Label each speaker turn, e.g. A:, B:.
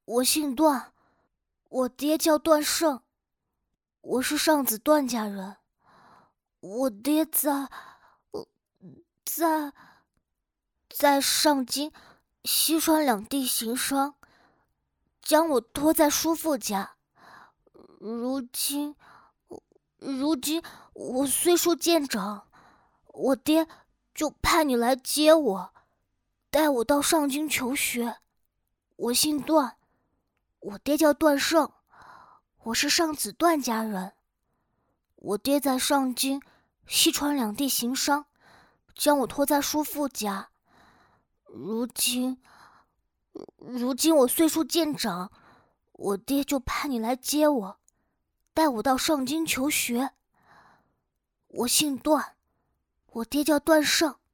A: 我姓段，我爹叫段胜，我是上子段家人。我爹在在上京、西川两地行商，将我托在叔父家。如今，如今我岁数渐长，我爹就派你来接我，带我到上京求学。我姓段，我爹叫段胜，我是上子段家人。我爹在上京、西川两地行商，将我托在叔父家。如今我岁数渐长，我爹就派你来接我，带我到上京求学。我姓段，我爹叫段胜，